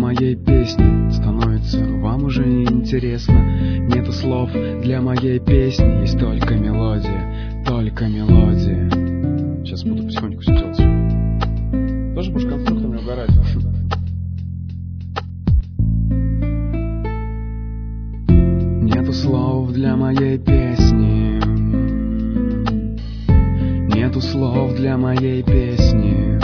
моей песни становится вам уже неинтересно. Нету слов для моей песни, есть только мелодия, только мелодия. Сейчас буду потихоньку все делать. Тоже будешь конструкторами угорать. Нету слов для моей песни. Нету слов для моей песни.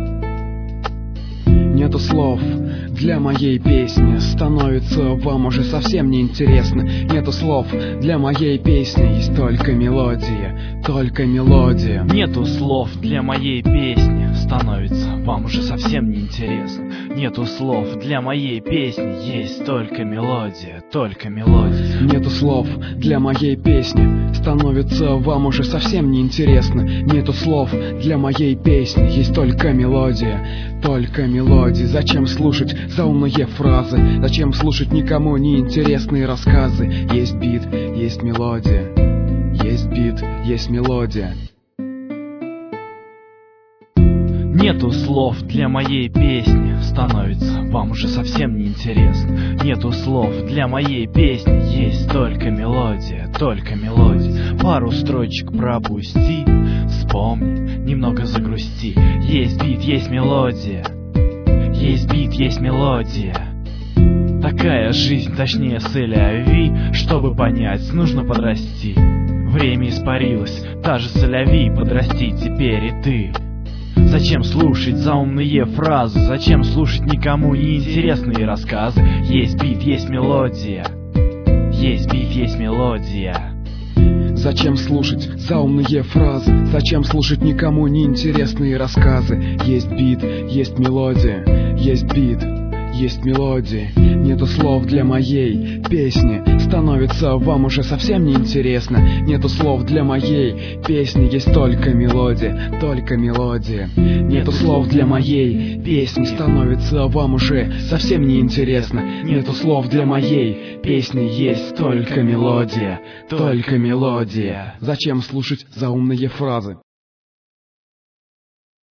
Нету слов для моей песни, становится вам уже совсем неинтересно. Нету слов для моей песни, есть только мелодия, только мелодия. Нету слов для моей песни, становится вам уже совсем неинтересно. Нету слов для моей песни, есть только мелодия, только мелодия. Нету слов для моей песни, становится вам уже совсем неинтересно. Нету слов для моей песни, есть только мелодия, только мелодия. Зачем слушать заумные фразы? Зачем слушать никому неинтересные рассказы? Есть бит, есть мелодия, есть бит, есть мелодия. Нету слов для моей песни, становится вам уже совсем неинтересно. Нету слов для моей песни, есть только мелодия, только мелодия. Пару строчек пропусти, вспомни, немного загрусти. Есть бит, есть мелодия, есть бит, есть мелодия. Такая жизнь, точнее сэляви, чтобы понять, нужно подрасти. Время испарилось, та же сэляви, подрасти теперь и ты. Зачем слушать заумные фразы? Зачем слушать никому неинтересные рассказы? Есть бит, есть мелодия, есть бит, есть мелодия. Зачем слушать заумные фразы? Зачем слушать никому неинтересные рассказы? Есть бит, есть мелодия, есть бит, есть мелодия. Нету слов для моей песни, становится вам уже совсем неинтересно. Нету слов для моей песни, есть только мелодия, только мелодия. Нету слов для моей песни, становится вам уже совсем неинтересно. Нету слов для моей песни, есть только мелодия, только мелодия. Зачем слушать заумные фразы?